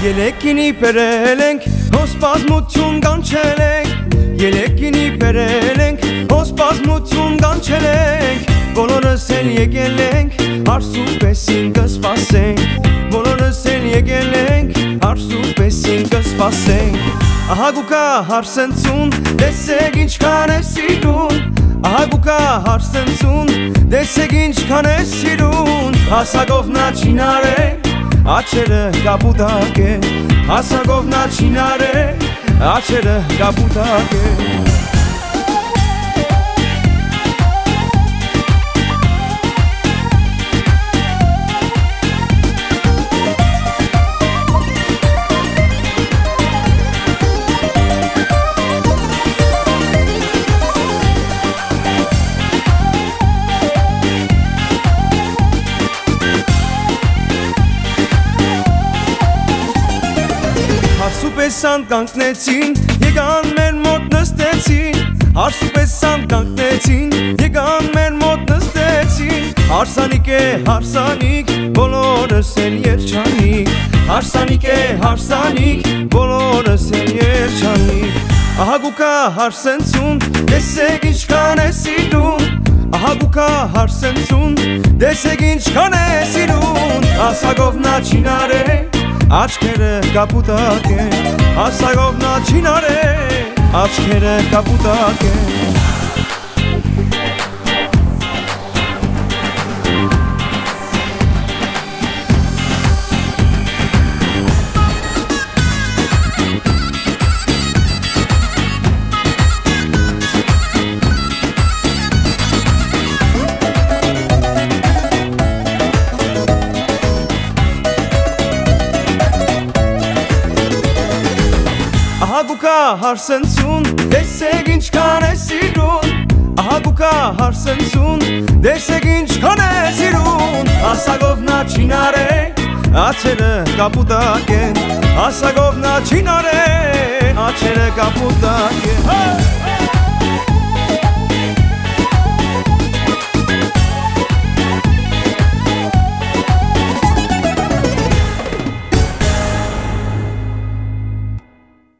Ելեկինի պերել ենք, հոս պազմություն կանչել ենք Ելեկինի պերել ենք, հոս պազմություն կանչել ենք Բոլորս էլ եկել ենք, հարսու պեսին կսպասենք Բոլորս էլ եկել ենք, հարսու պեսին կսպասենք Ահա գուկա հարսենցուն, տեսեք ինչքան է սիրուն Ահա գուկա հարսենցուն, տեսեք ինչքան է սիրուն Հասակով նա չինար է, աչերը կապուտակ է Հասակով նա չինար է, աչերը կապուտակ է Հարսուպեսան կանգնեցին, եկան մեր մոտ նստեցին Հարսուպեսան կանգնեցին, եկան մեր մոտ նստեցին Հարսանիք է, հարսանիք, բոլորս էլ երջանիկ Հարսանիք է, հարսանիք, բոլորս էլ երջանիկ Ահա գուկա հարսենցուն, տեսեք ինչքան է սիրուն Ահա գուկա հարսենցուն, տեսեք ինչքան է սիրուն Հասակով նա չինար է Աչքերը կապուտակ են, հասակով նա չինար է, աչքերը կապուտակ են Ահա գուկա հարսենցուն, տեսեք ինչքան է սիրուն Ահա գուկա հարսենցուն, տեսեք ինչքան է սիրուն Հասակով նա չինար է, աչերը կապուտակ են Հասակով նա չինար է, աչերը կապուտակ են